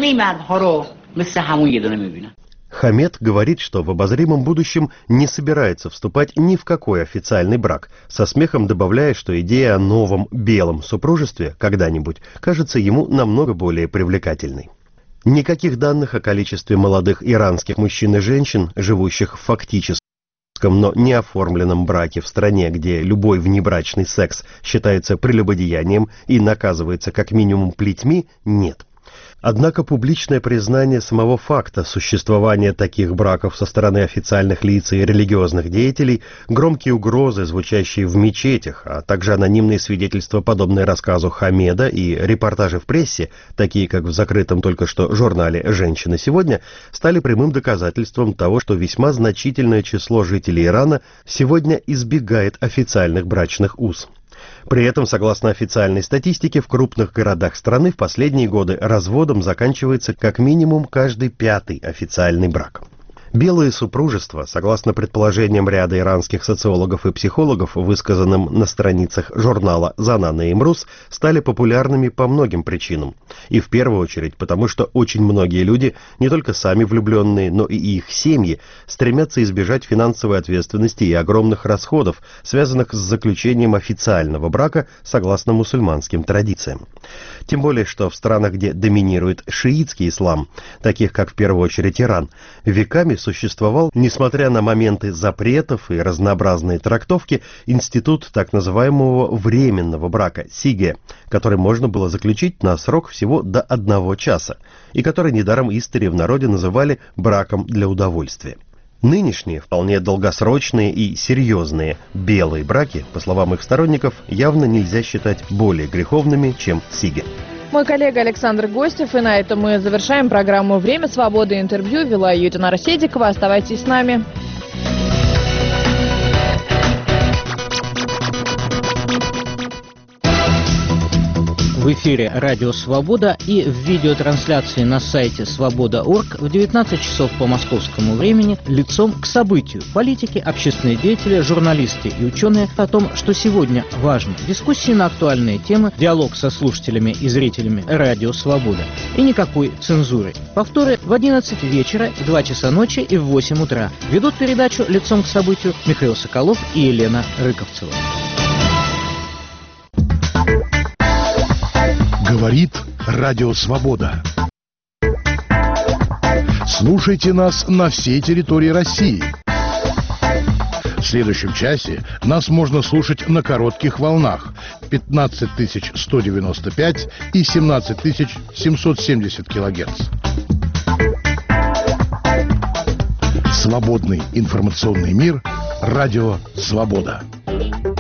Хамед говорит, что в обозримом будущем не собирается вступать ни в какой официальный брак, со смехом добавляя, что идея о новом белом супружестве когда-нибудь кажется ему намного более привлекательной. Никаких данных о количестве молодых иранских мужчин и женщин, живущих в фактическом, но не оформленном браке в стране, где любой внебрачный секс считается прелюбодеянием и наказывается как минимум плетьми, нет. Однако публичное признание самого факта существования таких браков со стороны официальных лиц и религиозных деятелей, громкие угрозы, звучащие в мечетях, а также анонимные свидетельства, подобные рассказу Хамеда, и репортажи в прессе, такие как в закрытом только что журнале «Женщины сегодня», стали прямым доказательством того, что весьма значительное число жителей Ирана сегодня избегает официальных брачных уз. При этом, согласно официальной статистике, в крупных городах страны в последние годы разводом заканчивается как минимум каждый 5-й официальный брак. Белые супружества, согласно предположениям ряда иранских социологов и психологов, высказанным на страницах журнала «Занана и Имрус», стали популярными по многим причинам. И в первую очередь потому, что очень многие люди, не только сами влюбленные, но и их семьи, стремятся избежать финансовой ответственности и огромных расходов, связанных с заключением официального брака согласно мусульманским традициям. Тем более, что в странах, где доминирует шиитский ислам, таких как в первую очередь Иран, веками существовал, несмотря на моменты запретов и разнообразные трактовки, институт так называемого временного брака, сиге, который можно было заключить на срок всего до 1 часа, и который недаром истори в народе называли браком для удовольствия. Нынешние, вполне долгосрочные и серьезные белые браки, по словам их сторонников, явно нельзя считать более греховными, чем сиге. Мой коллега Александр Гостев, и на этом мы завершаем программу «Время свободы» интервью. Вела ее Динара Седикова. Оставайтесь с нами. В эфире «Радио Свобода» и в видеотрансляции на сайте свобода.орг в 19 часов по московскому времени «Лицом к событию». Политики, общественные деятели, журналисты и ученые о том, что сегодня важно. Дискуссии на актуальные темы, диалог со слушателями и зрителями «Радио Свобода». И никакой цензуры. Повторы в 11 вечера, в 2 часа ночи и в 8 утра. Ведут передачу «Лицом к событию» Михаил Соколов и Елена Рыковцева. Говорит Радио Свобода. Слушайте нас на всей территории России. В следующем часе нас можно слушать на коротких волнах 15195 и 17770 килогерц. Свободный информационный мир. Радио Свобода.